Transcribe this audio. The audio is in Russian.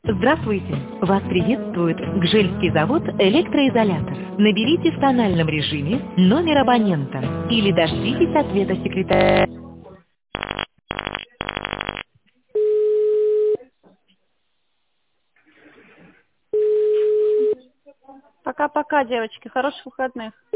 Здравствуйте! Вас приветствует Гжельский завод «Электроизолятор». Наберите в тональном режиме номер абонента или дождитесь ответа секретаря. Пока-пока, девочки. Хороших выходных.